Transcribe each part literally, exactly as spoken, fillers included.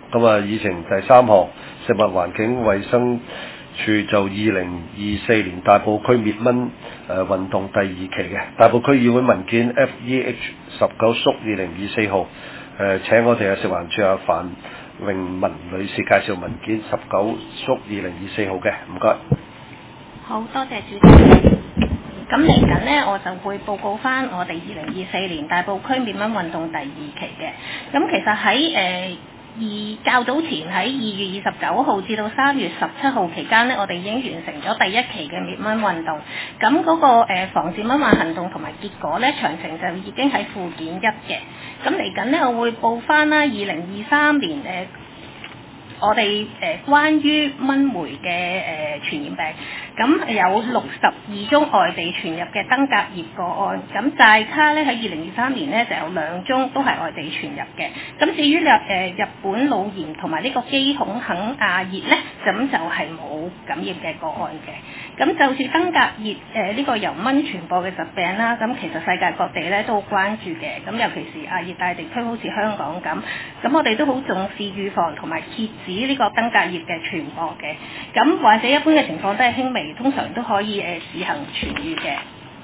咁啊，議程第三項，食物環境衞生署就二零二四年大埔區滅蚊誒、呃、運動第二期嘅大埔區議會文件 F E H 十九縮二零二四號，誒、呃、請我哋嘅食環署阿范詠文女士介紹文件十九縮二零二四號嘅，唔該。 好多謝主席。咁嚟緊呢，我就會報告翻我哋二零二四年大埔區滅蚊運動第二期嘅。咁其實喺誒、呃而較早前喺二月二十九號至到三月十七號期間呢，我哋已經完成咗第一期嘅滅蚊運動。咁嗰、那個、呃、防治蚊患行動同埋結果呢，詳情就已經喺附件一嘅。咁嚟緊呢，我會報翻啦，二零二三年誒、呃、我哋誒、呃、關於蚊媒嘅誒、呃、傳染病。咁有六十二宗外地傳入嘅登革熱個案，咁寨卡咧喺二零二三年咧就有兩宗都係外地傳入嘅。咁至於日誒日本腦炎同埋呢個基孔肯亞熱咧，咁就係冇感染嘅個案嘅。咁就似登革熱誒呢、呃這個由蚊傳播嘅疾病啦，咁其實世界各地咧都好關注嘅。咁尤其是亞熱帶地區，好似香港咁，咁我哋都好重視預防同埋遏止呢個登革熱嘅傳播嘅。咁或者一般嘅情況都係輕微。通常都可以誒自行痊癒嘅。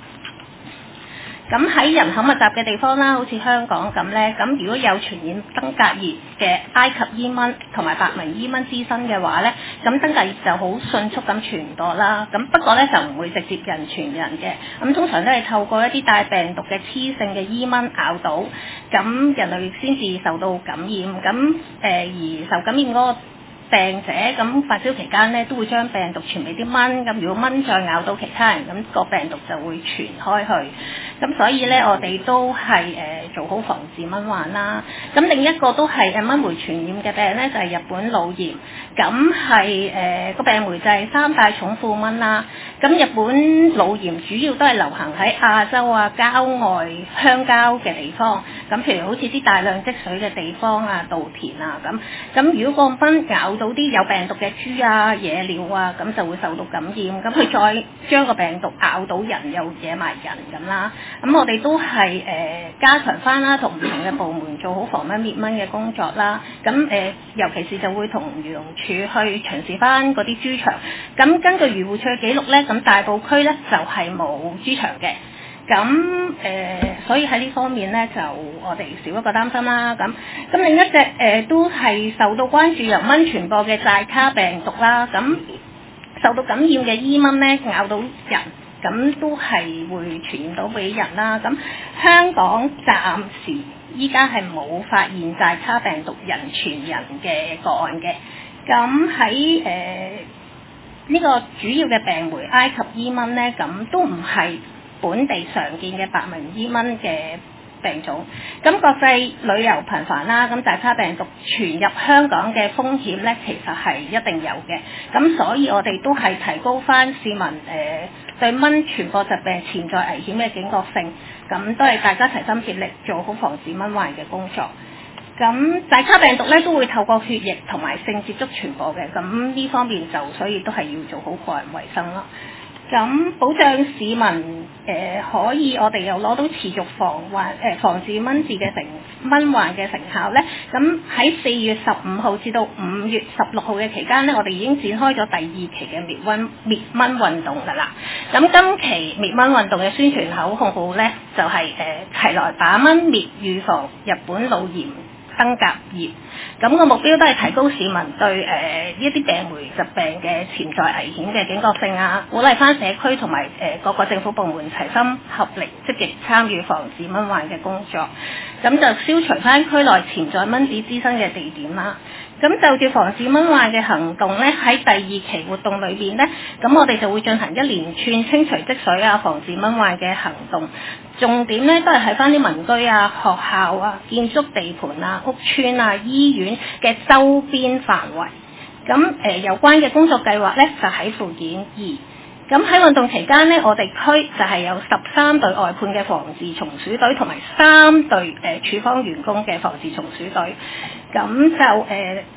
咁喺人口密集嘅地方啦，好似香港咁咧，咁如果有傳染登革熱嘅埃及伊蚊同埋白紋伊蚊滋生嘅話咧，咁登革熱就好迅速咁傳播啦。咁不過咧就唔會直接人傳人嘅。咁通常都係透過一啲帶病毒嘅雌性嘅伊蚊咬到，咁人類先至受到感染。咁誒、呃、而受感染嗰個病者咁發燒期間咧，都會將病毒傳俾啲蚊，咁如果蚊再咬到其他人，咁、那個病毒就會傳開去。咁所以咧，我哋都係誒、呃、做好防治蚊患啦。咁另一個都係誒蚊媒傳染嘅病咧，就係、是、日本腦炎。咁係誒個病媒就係三大蟲庫蚊啦。咁日本腦炎主要都係流行喺亞洲啊、郊外鄉郊嘅地方。咁譬如好似啲大量積水嘅地方啊、稻田啊咁。咁如果個蚊咬到啲有病毒嘅豬啊、野鳥啊，咁就會受到感染。咁佢再將個病毒咬到人，又惹埋人咁啦。咁我哋都係誒、呃、加強翻啦，同唔同嘅部門做好防蚊滅蚊嘅工作啦。咁誒、呃，尤其是就會同漁農署去巡視翻嗰啲豬場。咁根據漁護署嘅記錄咧，咁大埔區咧就係、是、冇豬場嘅。咁誒、呃，所以喺呢方面咧，就我哋少一個擔心啦。咁咁另一隻誒、呃、都係受到關注由蚊傳播嘅寨卡病毒啦。咁受到感染嘅伊蚊咧咬到人。咁都係會傳染到俾人啦。咁香港暫時依家係冇發現寨卡病毒人傳人嘅個案嘅。咁喺誒呢個主要嘅病媒埃及伊蚊咧，咁都唔係本地常見嘅白紋伊蚊嘅病種。咁國際旅遊頻繁啦，咁寨卡病毒傳入香港嘅風險咧，其實係一定有嘅。咁所以我哋都係提高翻市民誒、呃對蚊傳播疾病潛在危險嘅警覺性，咁都係大家齊心協力做好防治蚊患嘅工作。咁寨卡病毒咧都會透過血液同埋性接觸傳播嘅，咁呢方面就所以都係要做好個人衛生咯。咁保障市民誒、呃、可以我哋又攞到持續防患誒、呃、防治蚊治嘅成蚊患嘅成效咧。咁喺四月十五號至到五月十六號嘅期間咧，我哋已經展開咗第二期嘅滅蚊滅蚊運動㗎啦。咁今期滅蚊運動嘅宣傳口號號咧就係、是、誒、呃、齊來把蚊滅，預防日本腦炎登革熱。咁個目標都係提高市民對誒呢一啲病媒疾病嘅潛在危險嘅警覺性啊，鼓勵翻社區同埋誒各個政府部門齊心合力積極參與防治蚊患嘅工作，咁就消除翻區內潛在蚊子滋生嘅地點啦。咁就住防治蚊患嘅行動咧，喺第二期活動裏邊咧，咁我哋就會進行一連串清除積水啊、防治蚊患嘅行動，重點咧都係喺翻啲民居啊、學校啊、建築地盤啊、屋邨啊、醫院嘅周邊範圍。咁誒、呃、有關嘅工作計劃咧，就喺附件二。咁喺運動期間咧，我哋區就係有十三隊外判嘅防治蟲鼠隊，同埋三隊誒處方員工嘅防治蟲鼠隊。咁就誒、呃、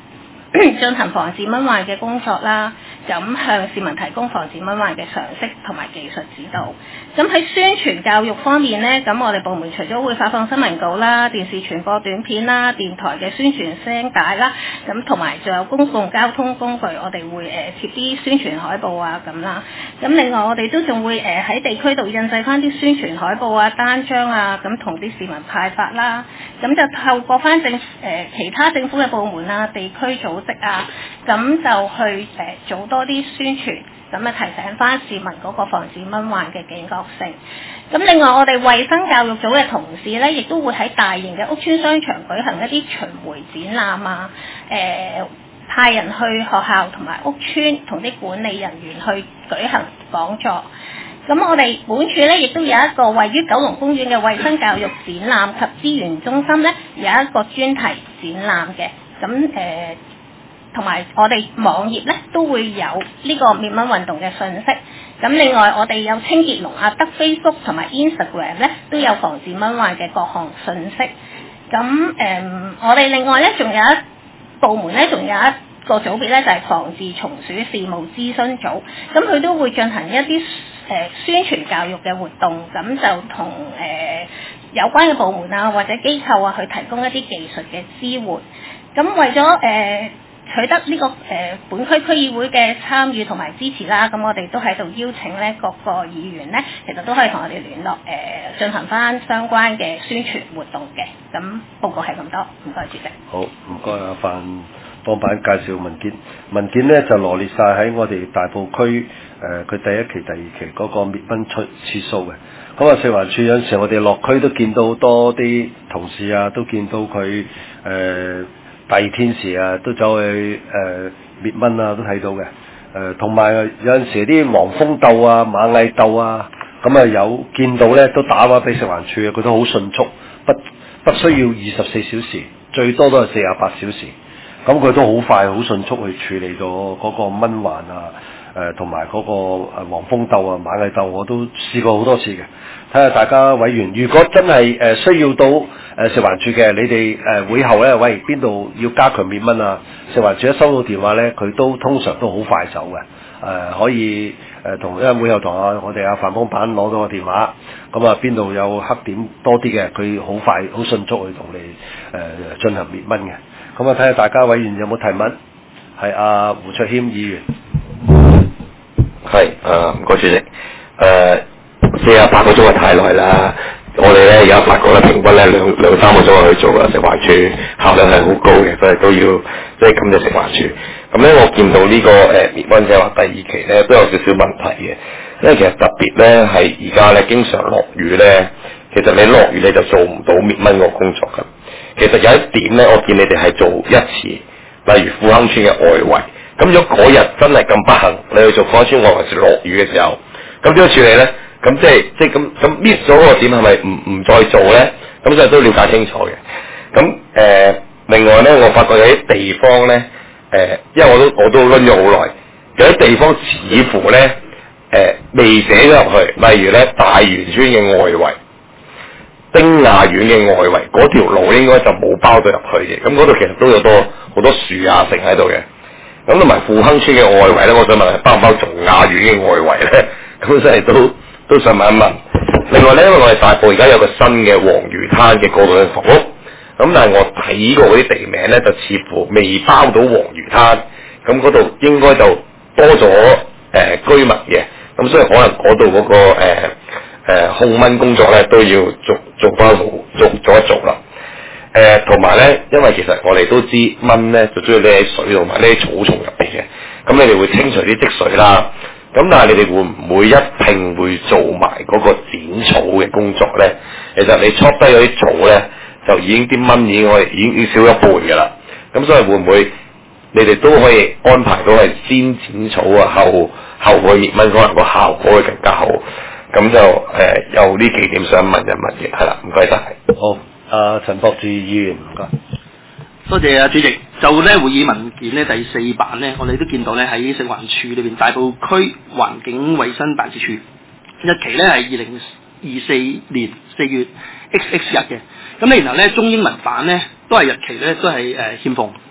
進行防治蚊患嘅工作啦，咁向市民提供防治蚊患嘅常識同埋技術指導。咁喺宣傳教育方面呢，咁我哋部門除咗會發放新聞稿啦、電視傳播短片啦、電台嘅宣傳聲帶啦，咁同埋仲有公共交通工具，我哋會誒貼啲宣傳海報啊咁啦。咁另外我哋都仲會誒喺地區度印製翻啲宣傳海報啊、單張啊，咁同啲市民派發啦。咁就透過翻政誒、呃、其他政府嘅部門啊、地區組織啊，咁就去誒、呃、做多啲宣傳，咁啊提醒翻市民嗰個防治蚊患嘅警覺性。咁另外我哋衛生教育組嘅同事咧，亦都會喺大型嘅屋邨商場舉行一啲巡迴展覽啊，誒、呃、派人去學校同埋屋邨同啲管理人員去舉行講座。咁我哋本處咧亦都有一個位於九龍公園嘅衛生教育展覽及資源中心咧，有一個專題展覽嘅。咁誒同埋我哋網頁咧都會有呢個滅蚊運動嘅信息。咁另外我哋有清潔龍啊，得 Facebook 同埋 Instagram 咧都有防治蚊患嘅各項信息。咁誒、呃、我哋另外咧仲有一部門咧，仲有一個組別咧就係、是、防治蟲鼠事務諮詢組。咁佢都會進行一啲誒、呃、宣傳教育嘅活動，咁就同誒、呃、有關嘅部門啊或者機構啊去提供一啲技術嘅支援。咁為咗誒、呃取得呢、這個誒、呃、本區區議會嘅參與同埋支持啦，咁我哋都喺度邀請咧各個議員咧，其實都可以同我哋聯絡誒、呃，進行翻相關嘅宣傳活動嘅。咁報告係咁多，唔該主席。 好，唔該阿范幫辦介紹文件，文件咧就羅列晒喺我哋大埔區誒佢第一期、第二期嗰個滅蚊出次數嘅。咁啊，食環署有陣時我哋落區都見到多啲同事啊，都見到佢誒。呃大熱天時啊，都走去誒、呃、滅蚊啊，都睇到嘅。誒同埋有陣時啲黃蜂竇啊、螞蟻竇啊，咁啊有見到咧，都打話俾食環署啊，佢都好迅速，不不需要二十四小時，最多都係四十八小時。咁佢都好快、好迅速去處理咗嗰個蚊患啊，誒同埋嗰個誒黃蜂竇啊、螞蟻竇，我都試過好多次嘅。睇下大家委員，如果真係誒、呃、需要到誒、呃、食環署嘅，你哋誒、呃、會後咧，喂邊度要加強滅蚊啊？食環署一收到電話咧，佢都通常都好快手嘅，誒、呃、可以誒同、呃、因為會後同啊我哋阿范幫辦攞到個電話，咁啊邊度有黑點多啲嘅，佢好快好迅速去同你誒、呃、進行滅蚊嘅。咁啊睇下大家委員有冇提問？係阿、啊、胡卓謙議員。 係誒唔該主席誒。呃四十八個鐘係太耐啦，我哋咧而家發覺咧平均咧兩兩三個鐘去做啦，食環署效率係好高嘅，所以都要即係感謝食環署。咁咧我見到呢、這個誒滅蚊計劃第二期咧都有少少問題嘅，因為其實特別咧係而家咧經常落雨咧，其實你落雨你就做唔到滅蚊個工作㗎。其實有一點咧，我見你哋係做一次，例如富亨村嘅外圍。咁如果嗰日真係咁不幸，你去做富亨村外圍時落雨嘅時候，咁點樣處理咧？咁即係即係咁咁 miss 咗嗰個點係咪唔唔再做咧？咁所以都了解清楚嘅。咁誒、呃，另外咧，我發覺有啲地方咧，誒、呃，因為我都我都攆咗好耐，有啲地方似乎咧，誒、呃，未寫咗入去，例如咧大元村嘅外圍、丁亞苑嘅外圍嗰條路應該就冇包到入去嘅。咁嗰度其實都有多好多樹啊，成喺度嘅。咁同埋富亨村嘅外圍咧，我想問係包唔包仲亞苑嘅外圍咧？咁真係都。都想問一問，另外咧，因為我哋大埔而家有個新嘅黃魚灘嘅過渡性房屋，咁但係我睇過嗰啲地名咧，就似乎未包到黃魚灘，咁嗰度應該就多咗誒、呃、居民嘅，咁所以可能嗰度嗰個誒、呃呃、控蚊工作咧都要做做翻做做一做啦。誒同埋咧，因為其實我哋都知蚊咧就中意匿喺水同埋匿喺草叢入邊嘅，咁你哋會清除啲積水啦。咁但係你哋會唔會一併會做埋嗰個剪草嘅工作咧？其實你戳低嗰啲草咧，就已經啲蚊已經可以已經已經少一半㗎啦。咁所以會唔會你哋都可以安排到係先剪草啊，後後去滅蚊，可能個效果會更加好。咁就誒、呃、有呢幾點想問一問嘅，係啦，唔該晒。 好，阿、呃、陳博志議員，唔該。 多謝啊，主席。就咧會議文件咧第四版咧，我哋都見到咧喺食環署裏邊大埔區環境衛生辦事處日期咧係二零二四年四月 X X 日嘅。咁咧然後咧中英文版咧都係日期咧都係誒欠奉。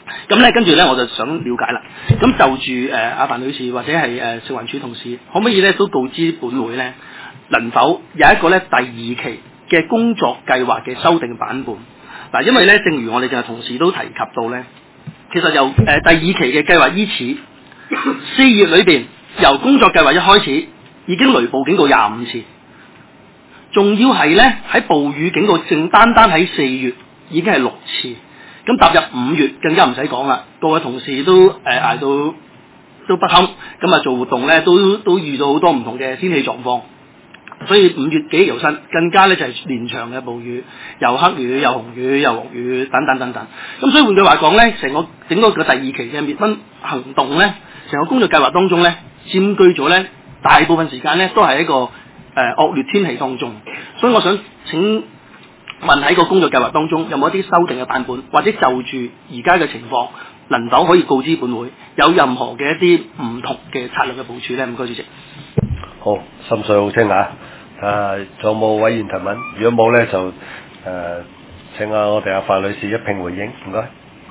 咁咧跟住咧我就想了解啦。咁就住誒阿范女士或者係誒食環署同事，可唔可以咧都告知本會咧，能否有一個咧第二期嘅工作計劃嘅修訂版本？嗱，因為咧正如我哋嘅同事都提及到咧，其實由誒、呃、第二期嘅計劃依此四月裏邊，由工作計劃一開始已經雷暴警告廿五次，仲要係咧喺暴雨警告，淨單單喺四月已經係六次。咁踏入五月更加唔使講啦，各位同事都誒捱、呃、到都不堪，咁啊做活動咧都都遇到好多唔同嘅天氣狀況，所以五月記憶猶新，更加咧就係、是、連場嘅暴雨，又黑雨又紅雨又黃雨等等等等。咁所以換句話講咧，成個整個個第二期嘅滅蚊行動咧，成個工作計劃當中咧，佔據咗咧大部分時間咧都係一個誒、呃、惡劣天氣當中，所以我想請問喺個工作計劃當中有冇一啲修訂嘅版本，或者就住而家嘅情況，能否可以告知本會有任何嘅一啲唔同嘅策略嘅部署咧？唔該，主席。 好，心水好清啊！誒，仲有冇委員提問？如果冇咧，就誒、呃、請下我哋阿范女士一併回應，唔該。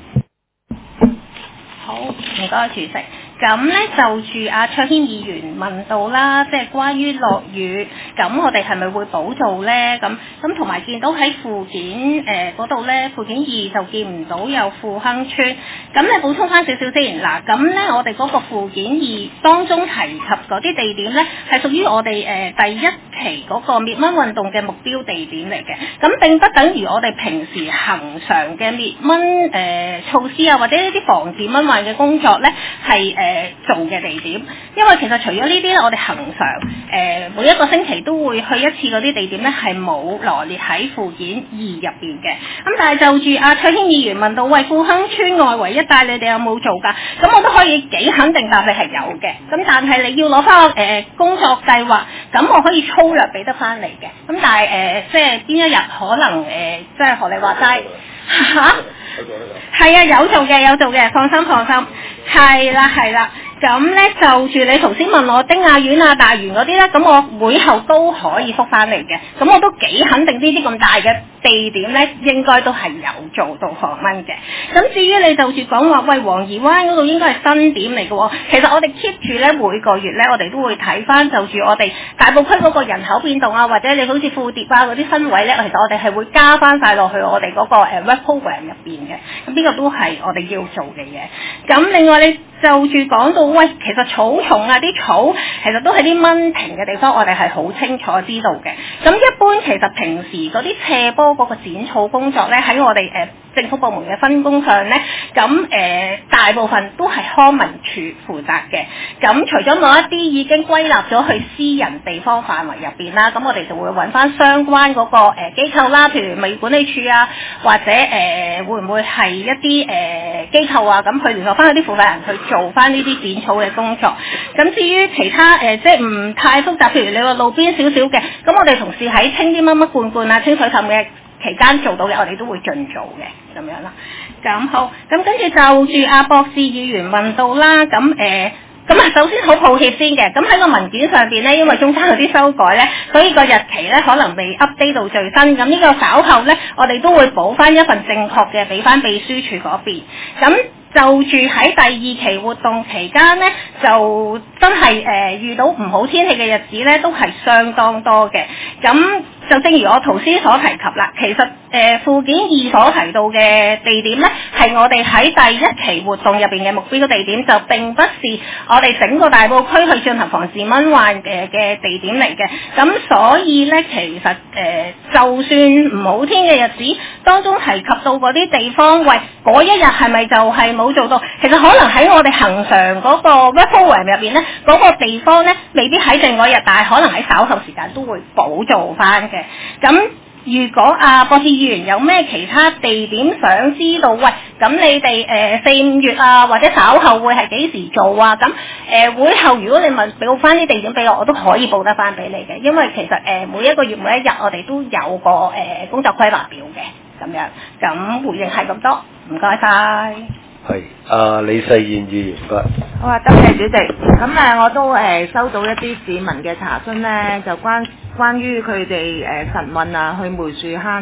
好，唔該，主席。咁咧就住阿卓軒議員問到啦，即係關於落雨，咁我哋係咪會補做咧？咁咁同埋見到喺附件誒嗰度咧，附件二就見唔到有富亨村，咁你補充翻少少先。嗱，咁咧我哋嗰個附件二當中提及嗰啲地點咧，係屬於我哋誒、呃、第一期嗰個滅蚊運動嘅目標地點嚟嘅。咁並不等於我哋平時恆常嘅滅蚊誒措施啊，或者一啲防治蚊患嘅工作咧，係誒。呃做嘅地點，因為其實除咗呢啲咧，我哋恒常誒、呃、每一個星期都會去一次嗰啲地點咧，係冇羅列喺附件二入邊嘅。咁但係就住阿卓軒議員問到，喂，富亨村外圍一帶你哋有冇做㗎？咁我都可以幾肯定答你係有嘅。咁但係你要攞翻個誒工作計劃，咁我可以粗略俾得翻你嘅。咁但係誒、呃、即係邊一日可能誒、呃、即係學你話齋嚇？係啊，有做嘅有做嘅，放心放心。係啦係啦，咁咧就住你頭先問我丁亞苑啊、大園嗰啲咧，咁我會後都可以覆翻嚟嘅。咁我都幾肯定呢啲咁大嘅地點咧，應該都係有做到防蚊嘅。咁至於你就住講話，喂，黃宜灣嗰度應該係新點嚟嘅喎。其實我哋 keep 住咧每個月咧，我哋都會睇翻就住我哋大埔區嗰個人口變動啊，或者你好似富蝶啊嗰啲新位咧，其實我哋係會加翻晒落去我哋嗰個誒 web program 入邊嘅。咁呢個都係我哋要做嘅嘢。咁另外你就住講到，喂，其實草叢啊，啲草其實都係啲蚊停嘅地方，我哋係好清楚知道嘅。咁一般其實平時嗰啲斜坡嗰個剪草工作咧，喺我哋誒、呃、政府部門嘅分工上咧，咁誒、呃、大部分都係康文署負責嘅。咁除咗某一啲已經歸納咗去私人地方範圍入邊啦，咁我哋就會揾翻相關嗰、那個誒、呃、機構啦，譬如物業管理處啊，或者誒、呃、會唔會係一啲誒、呃、機構啊，咁去聯絡翻嗰啲負責人去做翻呢啲剪草嘅工作。咁至於其他誒、呃、即係唔太複雜，譬如你話路邊少少嘅，咁我哋同事喺清啲乜乜罐罐啊、清水氹嘅期間做到嘅，我哋都會盡做嘅咁樣啦。咁好，咁跟住就住阿博士議員問到啦，咁誒咁啊，首先好抱歉先嘅，咁喺個文件上邊咧，因為中間有啲修改咧，所以個日期咧可能未 update 到最新。咁呢個稍後咧，我哋都會補翻一份正確嘅俾翻秘書處嗰邊。咁就住喺第二期活動期間呢，就真係誒、呃、遇到唔好天氣嘅日子呢，都係相當多嘅。咁就正如我頭先所提及啦，其實誒、呃、附件二所提到嘅地點呢，係我哋喺第一期活動入邊嘅目標地點，就並不是我哋整個大埔區去進行防治蚊患嘅嘅地點嚟嘅。咁所以呢，其實誒、呃、就算唔好天嘅日子，當中提及到嗰啲地方，喂，嗰一日係咪就係冇做到？其實可能喺我哋恆常嗰個 web program 入邊呢，嗰、嗰個地方呢，未必喺正嗰日，但係可能喺稍後時間都會補做翻嘅。咁如果啊博士議員有咩其他地點想知道，喂，咁你哋誒四五月啊，或者稍後會係幾時做啊？咁誒、呃、會後如果你問報翻啲地點俾我，我都可以報得翻俾你嘅，因為其實誒、呃、每一個月每一日我哋都有個誒、呃、工作規劃表嘅咁樣。咁回應係咁多，唔該晒。 係，阿李世燕議員，唔該。 好啊，多謝主席。咁誒，我都誒、呃、收到一啲市民嘅查詢咧，就關關於佢哋誒晨運啊，去梅樹坑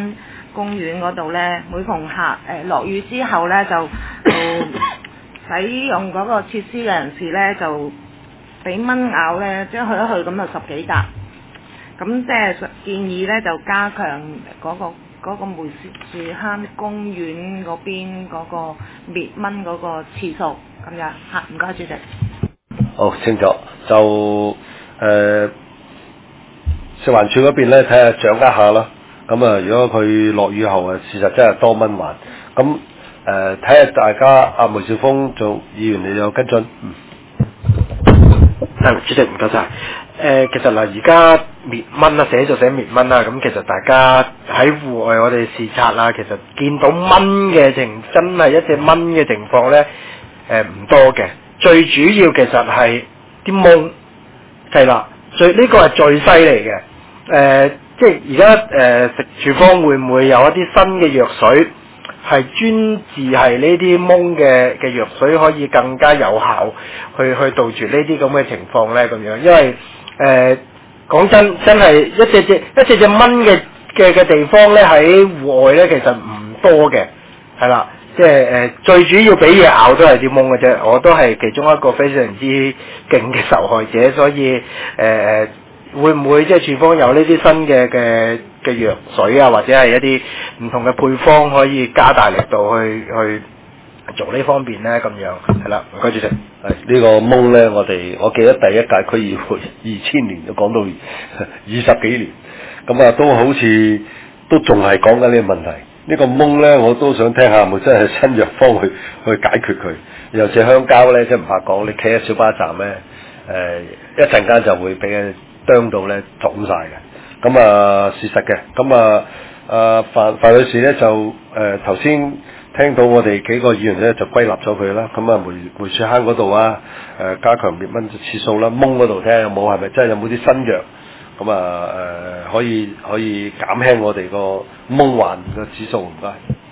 公園嗰度咧，每逢下誒落雨之後咧，就就使用嗰個設施嘅人士咧，就俾蚊咬咧，即係去一去咁就十幾笪。咁即係建議咧，就加強嗰、個嗰、個梅樹坑公園嗰邊嗰個滅蚊嗰個次數咁樣嚇。唔該，主席。 好清楚，就誒、呃、食環署嗰邊咧，睇下掌握下啦。咁啊，如果佢落雨後啊，事實真係多蚊患。咁誒睇下大家阿梅兆豐做議員，你有跟進？嗯。 係，主席唔該晒。誒、呃，其實嗱，而家滅蚊啦，寫就寫滅蚊啦。咁其實大家喺戶外我哋視察啦，其實見到蚊嘅情，真係一隻蚊嘅情況咧，誒唔多嘅。最主要其實係啲蚊，係啦，最呢、呢個係最犀利嘅。誒、呃，即係而家誒食處方會唔會有一啲新嘅藥水，係專治係呢啲蚊嘅嘅藥水，可以更加有效去去杜絕呢啲咁嘅情況咧？咁樣，因為誒講、呃、真，真係一隻隻一隻隻蚊嘅嘅嘅地方咧，喺戶外咧其實唔多嘅，係啦。即係誒、呃，最主要俾嘢咬都係啲蚊嘅啫，我都係其中一個非常之勁嘅受害者，所以誒誒、呃，會唔會即係處方有呢啲新嘅嘅嘅藥水啊，或者係一啲唔同嘅配方可以加大力度去去做呢方面咧？咁樣係啦，唔該主席。 係、這個、呢個蚊咧，我哋我記得第一屆區議會二千年都講到二十幾年，咁啊都好似都仲係講緊呢個問題。呢個蚊咧，我都想聽下，咪真係新藥方去去解決佢。尤其香蕉咧，即係唔怕講，你企喺小巴站咧，誒、呃、一陣間就會俾佢啄到咧腫晒嘅。咁啊事實嘅，咁啊啊范范女士咧就誒頭先聽到我哋幾個議員咧就歸納咗佢啦。咁啊梅梅樹坑嗰度啊，誒、呃、加強滅蚊次數啦，蚊嗰度睇下有冇係咪真係有冇啲新藥。咁啊誒可以可以減輕我哋個蚊患嘅指數，唔該。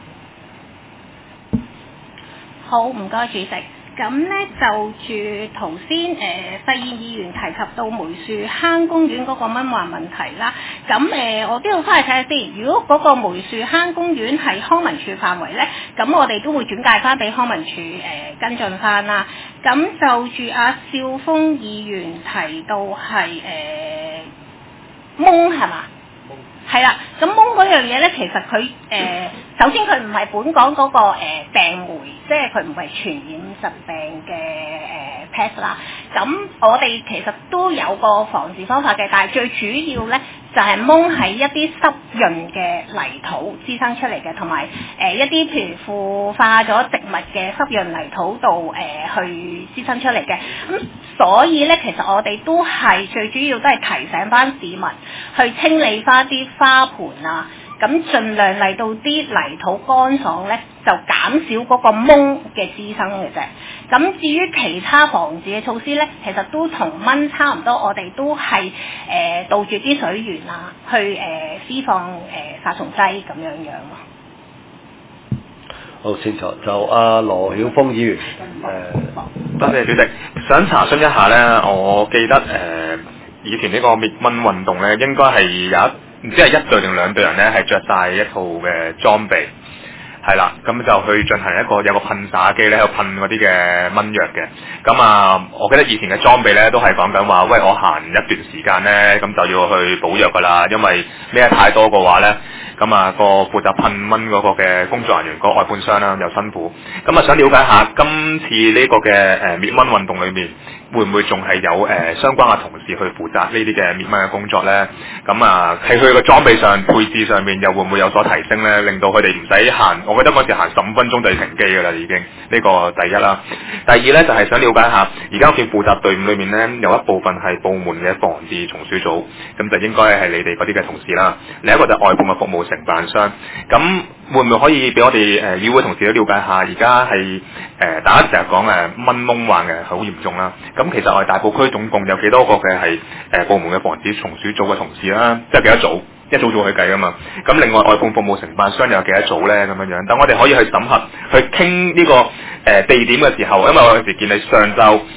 好，唔該主席。咁咧就住頭先誒細燕議員提及到梅樹坑公園嗰個蚊患問題啦。咁誒、呃、我都要翻去睇下先。如果嗰個梅樹坑公園係康文署範圍咧，咁我哋都會轉介翻俾康文署誒、呃、跟進翻啦。咁就住阿兆豐議員提到係誒。呃蚊係嘛？係啦，咁蚊嗰樣嘢咧，其實佢誒、呃、首先佢唔係本港嗰、那個、呃、病媒，即係佢唔係傳染疾病嘅誒、呃、pest 啦。咁我哋其實都有個防治方法嘅，但係最主要咧就係蚊喺一啲濕潤嘅泥土滋生出嚟嘅，同埋誒一啲譬如腐化咗植物嘅濕潤泥土度誒、呃、去滋生出嚟嘅。咁所以咧，其實我哋都係最主要都係提醒翻市民去清理翻啲花盆啊，咁盡量嚟到啲泥土乾爽咧，就減少嗰個蚊嘅滋生嘅啫。咁至於其他防治嘅措施咧，其實都同蚊差唔多，我哋都係誒、呃、杜絕啲水源啊，去誒、呃、施放誒、呃、殺蟲劑咁樣樣咯。 好清楚，就阿羅曉峰議員誒， 多謝主席。想查詢一下咧，我記得誒、呃、以前呢個滅蚊運動咧，應該係有一唔知係一隊定兩隊人咧，係着晒一套嘅裝備。係啦，咁就去進行一個有個噴灑機咧，喺度噴嗰啲嘅蚊藥嘅。咁啊，我記得以前嘅裝備咧都係講緊話，喂，我行一段時間咧，咁就要去補藥噶啦，因為孭得太多嘅話咧，咁啊個負責噴蚊嗰個嘅工作人員、個外判商啦又辛苦。咁啊想了解下今次呢個嘅誒滅蚊運動裏面，會唔會仲係有誒、呃、相關嘅同事去負責呢啲嘅滅蚊嘅工作咧？咁啊喺佢個裝備上配置上面又會唔會有所提升咧？令到佢哋唔使行，我記得嗰時行十五分鐘就要停機㗎啦，已經呢、這個第一啦。第二咧就係、是、想了解下，而家見負責隊伍裏面咧有一部分係部門嘅防治蟲鼠組，咁就應該係你哋嗰啲嘅同事啦。另一個就係外判嘅服務承辦商，咁會唔會可以俾我哋誒、呃、議會同事都了解下？而家係誒大家成日講誒蚊蚊患嘅好嚴重啦。咁其實我哋大埔區總共有幾多個嘅係誒部門嘅防止蟲鼠組嘅同事啦？即係幾多組？一組組去計㗎嘛。咁另外外判服務承辦商有幾多組咧？咁樣樣，等我哋可以去審核，去傾呢、這個誒、呃、地點嘅時候，因為我有時見你上晝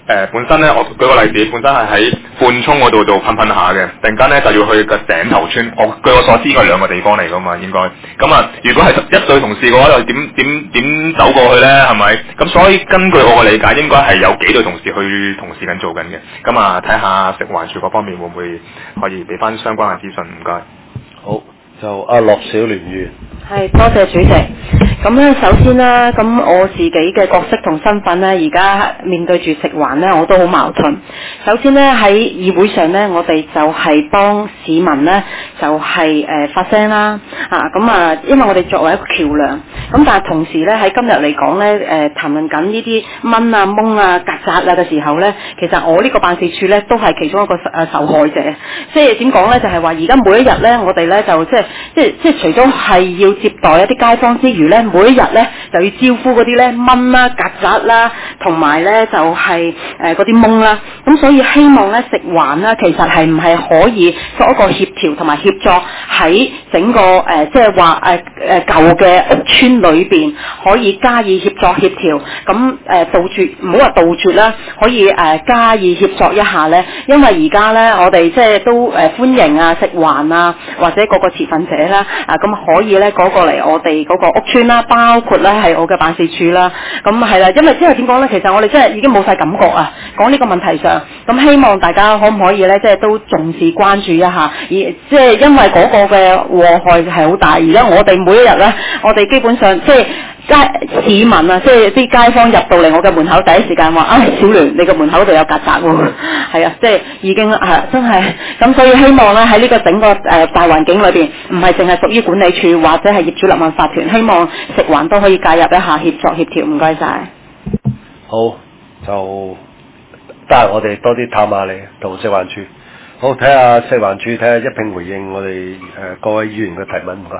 誒本身咧，我舉個例子，本身係喺半涌嗰度做噴噴下嘅，突然間咧就要去個頂頭村。我據我所知，應該係兩個地方嚟噶嘛，應該。咁啊，如果係一對同事嘅話，又點點點走過去咧？係咪？咁所以根據我嘅理解，應該係有幾對同事去同時間做緊嘅。咁啊，睇下食環署嗰方面會唔會可以俾翻相關嘅資訊？唔該。 好，就阿樂小聯議員。 係，多謝主席。咁咧，首先咧，咁我自己嘅角色同身份咧，而家面對住食環咧，我都好矛盾。首先咧，喺議會上咧，我哋就係幫市民咧，就係、是、誒、呃、發聲啦。啊，咁啊，因為我哋作為一個橋梁，咁但係同時咧，喺今日嚟講咧，誒、呃、談論緊呢啲蚊啊、蚊啊、曱甴啊嘅時候咧，其實我呢個辦事處咧，都係其中一個誒受害者。即係點講咧？就係話而家每一日咧，我哋咧就即係即係即係除咗係要接待一啲街坊之餘咧，每一日咧就要招呼嗰啲咧蚊啦、曱甴啦，同埋咧就係誒嗰啲蚊啦。咁所以希望咧食環啦，其實係唔係可以作一個協調同埋協作喺整個誒即係話誒誒舊嘅屋邨裏邊可以加以協作協調，咁誒杜絕唔好話杜絕啦，可以誒加以協作一下咧。因為而家咧我哋即係都誒歡迎啊食環啊或者各個持份者啦啊咁可以咧嗰個嚟我哋嗰個屋邨啦，包括咧係我嘅辦事處啦。咁係啦，因為即係點講咧，其實我哋真係已經冇晒感覺啊。講呢個問題上，咁希望大家可唔可以咧，即係都重視關注一下，而即係因為嗰個嘅禍害係好大。而家我哋每一日咧，我哋基本上即係街市民啊，即係啲街坊入到嚟我嘅門口，第一時間話：，唉、哎，小聯，你個門口度有曱甴喎。係啊，即係已經係真係咁，所以希望咧喺呢個整個誒、呃、大環境裏邊，唔係淨係屬於管理處或者係業主立案法團，希望食環都可以介入一下協作協調。唔該晒。 好，就得閒我哋多啲探下你同食環署。好，睇下食環署睇下一併回應我哋誒、呃、各位議員嘅提問，唔該。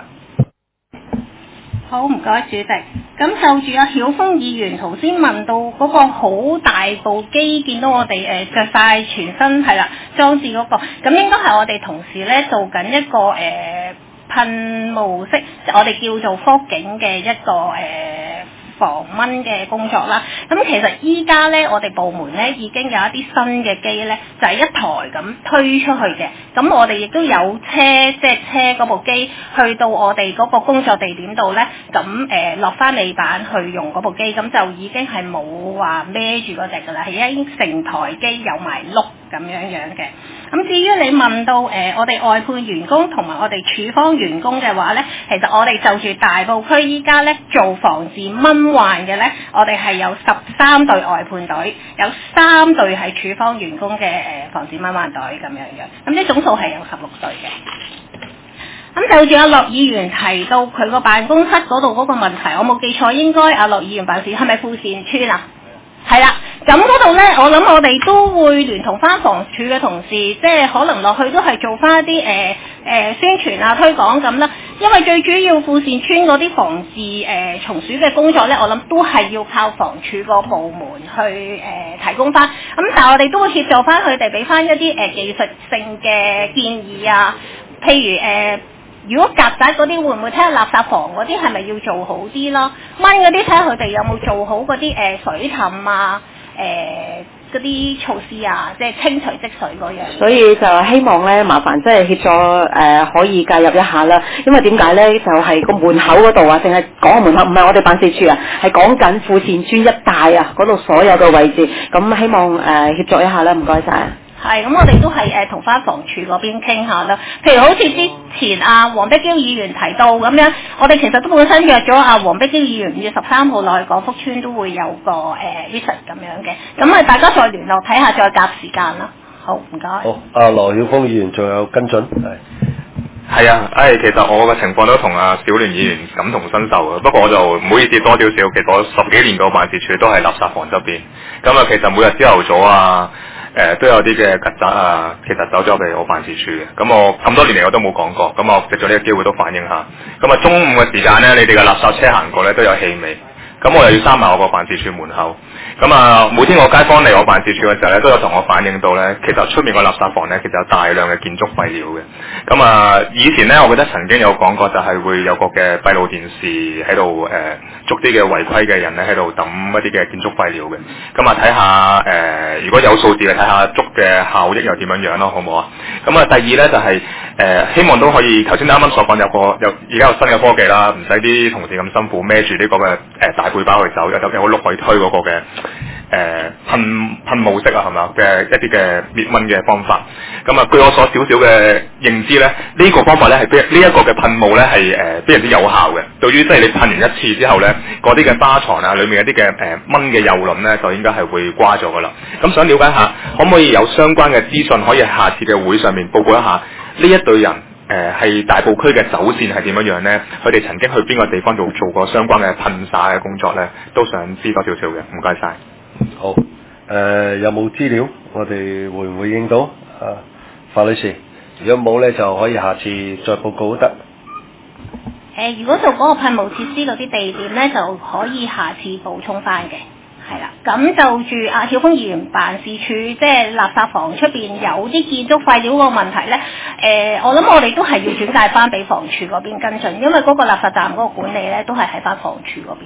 好，唔該主席。咁就住阿曉峰議員頭先問到嗰個好大部機，見到我哋誒著曬全身係啦裝置嗰、那個，咁應該係我哋同事咧做緊一個誒、呃、噴霧式，即係我哋叫做科警嘅一個誒。呃防蚊嘅工作啦，咁其實依家咧，我哋部門咧已經有一啲新嘅機咧，就係、是、一台咁推出去嘅。咁我哋亦都有車，即係車嗰部機去到我哋嗰個工作地點度咧，咁誒落翻尾板去用嗰部機，咁就已經係冇話孭住嗰隻㗎啦，係已經成台機有埋轆咁樣樣嘅。咁至於你問到誒、呃、我哋外判員工同埋我哋處方員工嘅話咧，其實我哋就住大埔區依家咧做防治蚊患嘅咧，我哋係有十三隊外判隊，有三隊係處方員工嘅誒防治蚊患隊咁樣樣，咁即係總數係有十六隊嘅。咁就住阿樂議員提到佢個辦公室嗰度嗰個問題，我冇記錯，應該阿樂議員辦事係咪富善村啊？係啦，咁嗰度咧，我諗我哋都會聯同翻房署嘅同事，即係可能落去都係做翻一啲誒誒宣傳啊推廣咁啦。因為最主要富善村嗰啲防治誒蟲鼠嘅工作咧，我諗都係要靠房署個部門去誒、呃、提供翻。咁但係我哋都會協助翻佢哋，俾翻一啲誒、呃、技術性嘅建議啊，譬如誒。呃如果曱甴嗰啲會唔會睇下垃圾房嗰啲係咪要做好啲咯？蚊嗰啲睇下佢哋有冇做好嗰啲誒水氹啊、誒嗰啲措施啊，即係清除積水嗰樣。所以就希望咧，麻煩即係協助誒、呃、可以介入一下啦。因為點解咧？就係、是、個門口嗰度啊，淨係講個門口，唔係我哋辦事處啊，係講緊富善村一帶啊嗰度所有嘅位置。咁希望誒、呃、協助一下啦，唔該晒。係，咁我哋都係誒同翻房署嗰邊傾下啦。譬如好似之前阿黃碧嬌議員提到咁樣，我哋其實都本身約咗阿黃碧嬌議員五月十三號落去廣福村都會有個誒 visit 咁樣嘅，咁啊大家再聯絡睇下，再夾時間啦。好，唔該。好，阿羅曉峰議員仲有跟進係。 係啊，誒、哎，其實我嘅情況都同阿小聯議員感同身受嘅，不過我就唔好意思多少少，其實我十幾年個辦事處都係垃圾房側邊，咁啊其實每日朝頭早啊。誒、呃、都有啲嘅曱甴啊，其實走咗嚟我辦事處嘅，咁我咁多年嚟我都冇講過，咁我藉咗呢個機會都反映下。咁啊中午嘅時間咧，你哋嘅垃圾車行過咧都有氣味， 咁我又要閂埋我個辦事處門口。咁啊，每天我街坊嚟我辦事處嘅時候咧，都有同我反映到咧，其實出面個垃圾房咧，其實有大量嘅建築廢料嘅。咁啊，以前咧，我記得曾經有講過，就係會有個嘅閉路電視喺度誒，逐啲嘅違規嘅人咧喺度抌一啲嘅建築廢料嘅。咁啊，睇下誒，如果有數字嘅，睇下捉嘅效益又點樣樣咯，好唔好啊？咁啊，第二咧就係、是、誒、呃，希望都可以頭先啱啱所講有個有而家有新嘅科技啦，唔使啲同事咁辛苦孭住呢個嘅誒、呃、大背包去走，有有有個碌去推嗰個嘅。誒、呃、噴噴霧式啊，係咪啊嘅一啲嘅滅蚊嘅方法。咁啊，據我所少少嘅認知咧，呢、這個方法咧係非呢一個嘅噴霧咧係誒非常之有效嘅。對於即係你噴完一次之後咧，嗰啲嘅花床啊，裡面一啲嘅誒蚊嘅幼卵咧，就應該係會瓜咗噶啦。咁想了解下，可唔可以有相關嘅資訊，可以下次嘅會上面報告一下呢一隊人誒係、呃、大埔區嘅走線係點樣樣咧？佢哋曾經去邊個地方度做過相關嘅噴灑嘅工作咧？都想知多少少嘅。唔該晒。 好，誒、呃、有冇資料？我哋會唔會應到？啊，范女士，如果冇咧，就可以下次再報告都得。 誒、呃，如果做嗰個噴霧設施嗰啲地點咧，就可以下次補充翻嘅，係啦。咁就住阿曉峰議員辦事處，即係垃圾房出邊有啲建築廢料個問題咧，誒、呃，我諗我哋都係要轉介翻俾房署嗰邊跟進，因為嗰個垃圾站嗰個管理咧，都係喺翻房署嗰邊。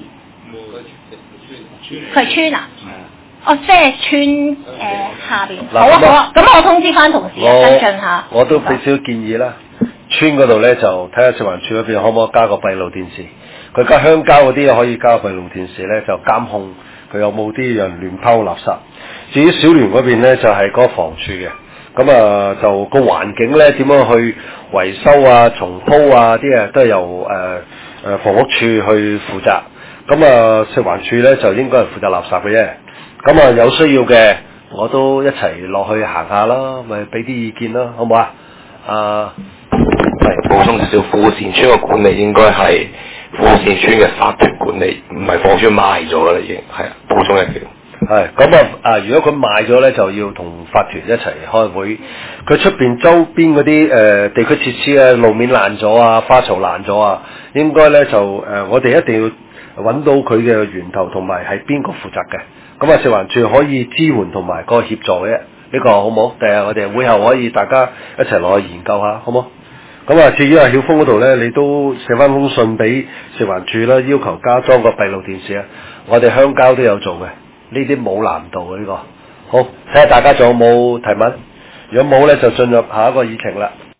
佢係村啊？哦，即係村誒、呃、下邊。好啊好啊，咁我通知翻同事跟進下。 我都俾少少建議啦。村嗰度咧就睇下食環署嗰邊可唔可以加個閉路電視。佢家鄉郊嗰啲可以加個閉路電視咧，就監控佢有冇啲人亂拋垃圾。至於小聯嗰邊咧就係、是、嗰個房署嘅。咁啊就個環境咧點樣去維修啊、重鋪啊啲啊都係由誒誒、呃、房屋處去負責。咁啊，食環署咧就應該係負責垃圾嘅啫。咁啊，有需要嘅我都一齊落去行下啦，咪俾啲意見啦，好唔好啊？啊， 係補充少少，富善村嘅管理應該係富善村嘅法團管理，唔係房署賣咗啦，已經係啊，補充一條。 係咁啊！啊，如果佢賣咗咧，就要同法團一齊開會。佢出邊周邊嗰啲誒地區設施啊，路面爛咗啊，花槽爛咗啊，應該咧就誒、呃，我哋一定要揾到佢嘅源頭同埋係邊個負責嘅。咁啊，食環署可以支援同埋個協助嘅，呢、這個好唔好？第日我哋會後可以大家一齊落去研究下，好唔好？咁啊，至於阿曉峰嗰度咧，你都寫翻封信俾食環署啦，要求加裝個閉路電視啊。我哋鄉郊都有做嘅，呢啲冇難度嘅呢、這個。好，睇下大家仲有冇提問？如果冇咧，就進入下一個議程啦。